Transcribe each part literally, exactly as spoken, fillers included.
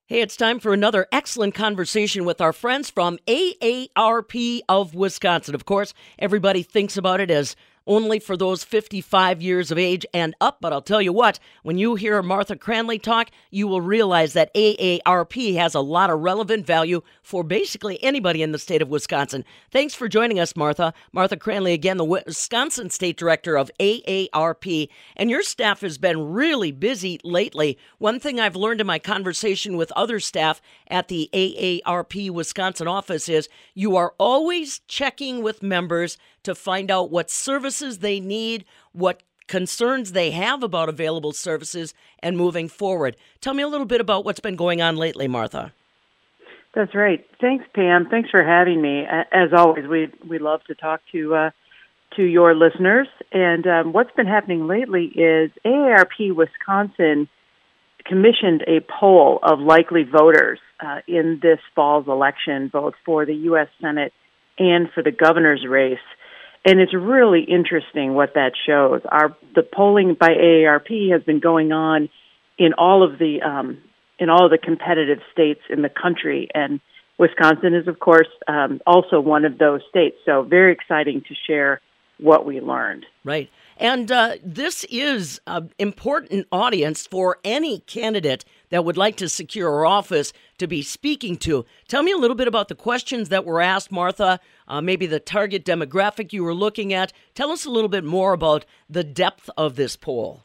Hey, it's time for another excellent conversation with our friends from A A R P of Wisconsin. Of course, everybody thinks about it as only for those fifty-five years of age and up, but I'll tell you what, when you hear Martha Cranley talk, you will realize that A A R P has a lot of relevant value for basically anybody in the state of Wisconsin. Thanks for joining us, Martha. Martha Cranley, again, the Wisconsin State Director of A A R P, and your staff has been really busy lately. One thing I've learned in my conversation with other staff at the A A R P Wisconsin office is you are always checking with members to find out what services they need, what concerns they have about available services, and moving forward. Tell me a little bit about what's been going on lately, Martha. That's right. Thanks, Pam. Thanks for having me. As always, we we love to talk to uh, to your listeners. And um, what's been happening lately is A A R P Wisconsin commissioned a poll of likely voters uh, in this fall's election, both for the U S Senate and for the governor's race. And it's really interesting what that shows. Our the polling by A A R P has been going on in all of the um, in all of the competitive states in the country, and Wisconsin is, of course, um, also one of those states. So very exciting to share what we learned. Right. And uh, this is an important audience for any candidate that would like to secure office to be speaking to. Tell me a little bit about the questions that were asked, Martha, uh, maybe the target demographic you were looking at. Tell us a little bit more about the depth of this poll.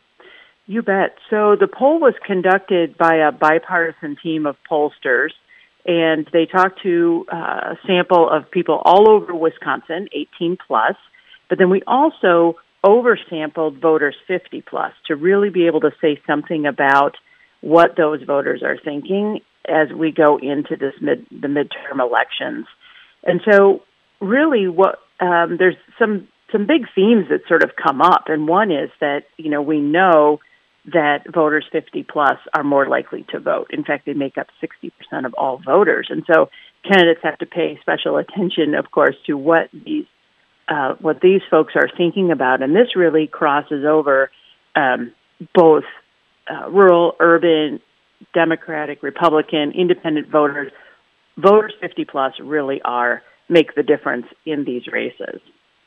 You bet. So the poll was conducted by a bipartisan team of pollsters, and they talked to uh, a sample of people all over Wisconsin, eighteen plus, but then we also oversampled voters fifty plus to really be able to say something about what those voters are thinking as we go into this mid the midterm elections. And so really what um, there's some some big themes that sort of come up, and one is that, you know, we know that voters fifty plus are more likely to vote. In fact, they make up sixty percent of all voters. And so candidates have to pay special attention, of course, to what these Uh, what these folks are thinking about, and this really crosses over um, both uh, rural, urban, Democratic, Republican, independent voters. Voters fifty plus really are make the difference in these races.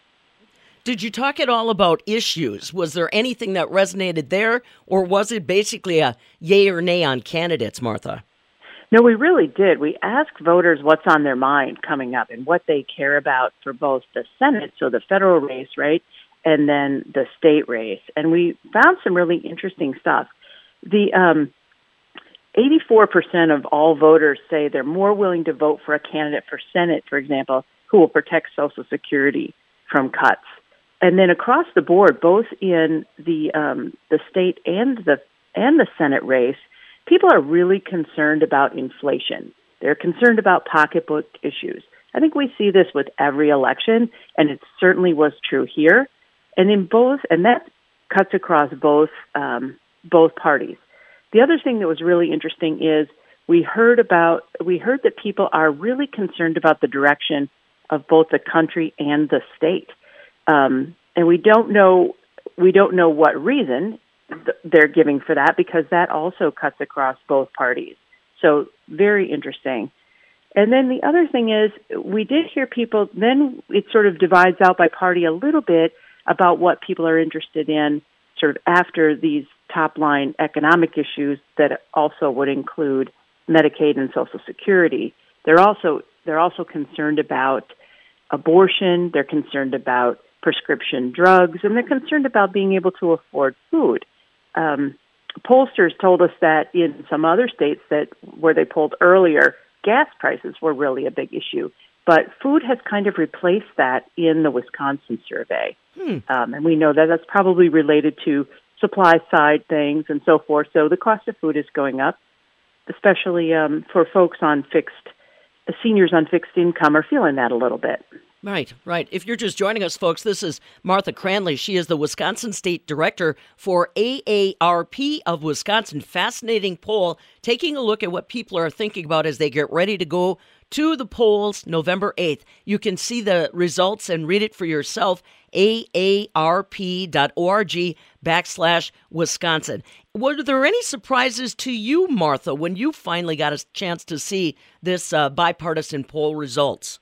Did you talk at all about issues? Was there anything that resonated there, or was it basically a yay or nay on candidates, Martha? No, we really did. We asked voters what's on their mind coming up and what they care about for both the Senate, so the federal race, right, and then the state race. And we found some really interesting stuff. The um, eighty-four percent of all voters say they're more willing to vote for a candidate for Senate, for example, who will protect Social Security from cuts. And then across the board, both in the um, the state and the and the Senate race, people are really concerned about inflation. They're concerned about pocketbook issues. I think we see this with every election, and it certainly was true here. And in both, and that cuts across both um, both parties. The other thing that was really interesting is we heard about we heard that people are really concerned about the direction of both the country and the state, um, and we don't know we don't know what reason they're giving for that, because that also cuts across both parties. So very interesting. And then the other thing is we did hear people, then it sort of divides out by party a little bit about what people are interested in sort of after these top line economic issues that also would include Medicaid and Social Security. They're also they're also concerned about abortion, they're concerned about prescription drugs, and they're concerned about being able to afford food. Um, pollsters told us that in some other states that where they polled earlier, gas prices were really a big issue. But food has kind of replaced that in the Wisconsin survey. Hmm. Um, and we know that that's probably related to supply side things and so forth. So the cost of food is going up, especially um, for folks on fixed, the seniors on fixed income are feeling that a little bit. Right, right. If you're just joining us, folks, this is Martha Cranley. She is the Wisconsin State Director for A A R P of Wisconsin. Fascinating poll, taking a look at what people are thinking about as they get ready to go to the polls November eighth. You can see the results and read it for yourself, A A R P dot org backslash Wisconsin. Were there any surprises to you, Martha, when you finally got a chance to see this uh, bipartisan poll results?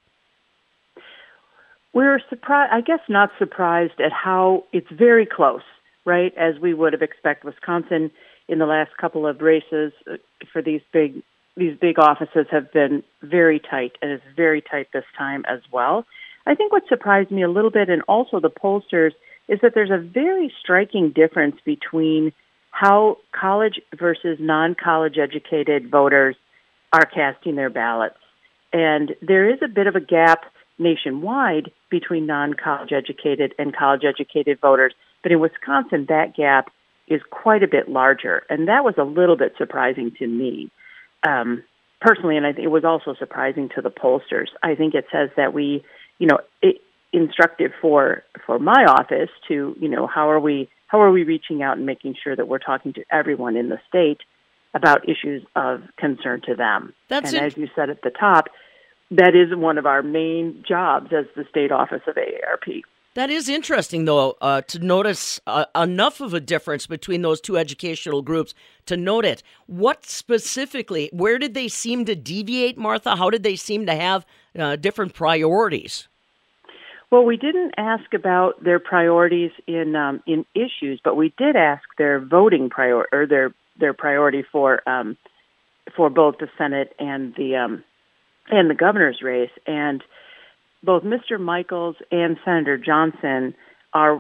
We're surprised, I guess not surprised at how it's very close, right? As we would have expected. Wisconsin in the last couple of races for these big these big offices have been very tight, and it's very tight this time as well. I think what surprised me a little bit, and also the pollsters, is that there's a very striking difference between how college versus non-college educated voters are casting their ballots. And there is a bit of a gap nationwide between non-college educated and college educated voters. But in Wisconsin, that gap is quite a bit larger. And that was a little bit surprising to me um, personally. And I think it was also surprising to the pollsters. I think it says that we, you know, it, instructive for, for my office to, you know, how are we, how are we reaching out and making sure that we're talking to everyone in the state about issues of concern to them. That's and it. As you said at the top, that is one of our main jobs as the state office of A A R P. That is interesting, though, uh, to notice uh, enough of a difference between those two educational groups to note it. What specifically, where did they seem to deviate, Martha? How did they seem to have uh, different priorities? Well, we didn't ask about their priorities in um, in issues, but we did ask their voting prior or their their priority for um, for both the Senate and the um, and the governor's race. And both Mister Michaels and Senator Johnson are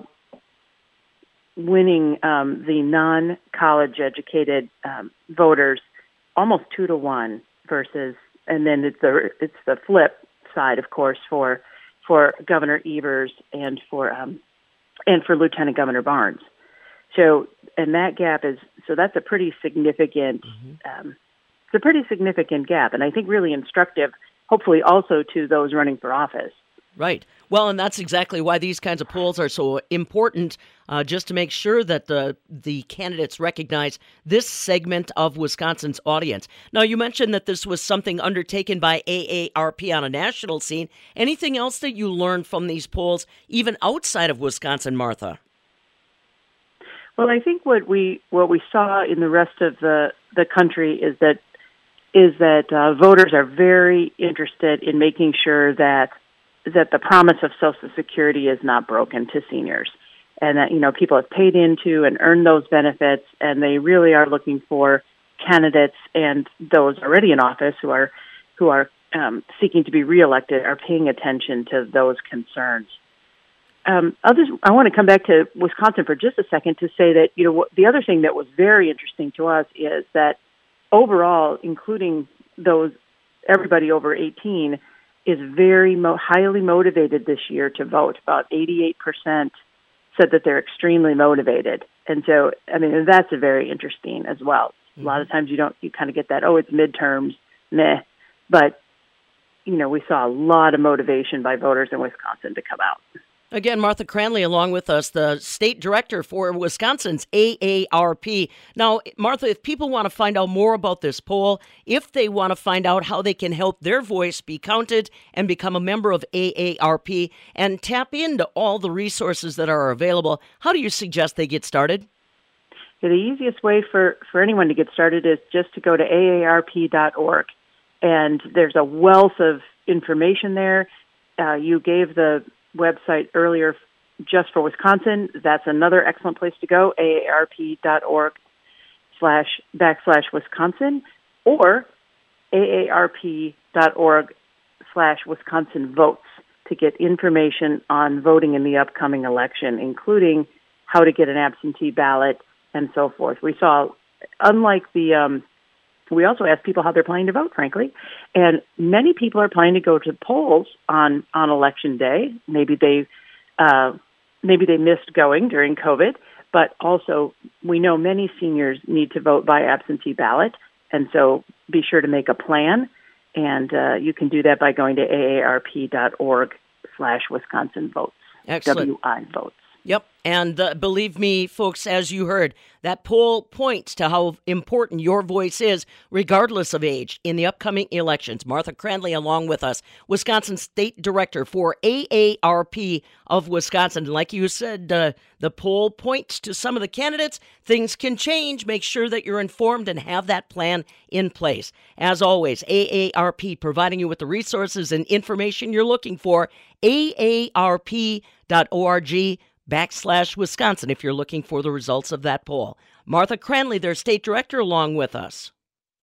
winning um, the non-college educated um, voters almost two to one versus, and then it's the it's the flip side, of course, for for Governor Evers and for um, and for Lieutenant Governor Barnes. So, and that gap is so that's a pretty significant. Mm-hmm. Um, it's a pretty significant gap, and I think really instructive, hopefully also to those running for office. Right. Well, and that's exactly why these kinds of polls are so important, uh, just to make sure that the the candidates recognize this segment of Wisconsin's audience. Now, you mentioned that this was something undertaken by A A R P on a national scene. Anything else that you learned from these polls, even outside of Wisconsin, Martha? Well, I think what we what we saw in the rest of the, the country is that is that uh, voters are very interested in making sure that that the promise of Social Security is not broken to seniors, and that, you know, people have paid into and earned those benefits, and they really are looking for candidates and those already in office who are who are um, seeking to be reelected are paying attention to those concerns. Um, I'll just, I want to come back to Wisconsin for just a second to say that, you know, the other thing that was very interesting to us is that overall, including those everybody over eighteen, is very mo- highly motivated this year to vote. About eighty-eight percent said that they're extremely motivated. And so, I mean, that's a very interesting as well. Mm-hmm. A lot of times you don't, you kind of get that, oh, it's midterms, meh. But, you know, we saw a lot of motivation by voters in Wisconsin to come out. Again, Martha Cranley along with us, the state director for Wisconsin's A A R P. Now, Martha, if people want to find out more about this poll, if they want to find out how they can help their voice be counted and become a member of A A R P and tap into all the resources that are available, how do you suggest they get started? Yeah, the easiest way for, for anyone to get started is just to go to A A R P dot org. And there's a wealth of information there. Uh, you gave the website earlier just for Wisconsin. That's another excellent place to go, A A R P dot org slash backslash Wisconsin, or A A R P dot org slash Wisconsin votes to get information on voting in the upcoming election, including how to get an absentee ballot and so forth. We saw, unlike the, um, we also asked people how they're planning to vote, frankly, and many people are planning to go to polls on, on election day. Maybe they uh, maybe they missed going during COVID, but also we know many seniors need to vote by absentee ballot, and so be sure to make a plan, and uh, you can do that by going to A A R P dot org slash Wisconsin votes. Excellent. W I votes. Yep. And uh, believe me, folks, as you heard, that poll points to how important your voice is, regardless of age, in the upcoming elections. Martha Cranley along with us, Wisconsin State Director for A A R P of Wisconsin. Like you said, uh, the poll points to some of the candidates. Things can change. Make sure that you're informed and have that plan in place. As always, A A R P providing you with the resources and information you're looking for. A A R P dot org backslash Wisconsin if you're looking for the results of that poll. Martha Cranley, their state director, along with us.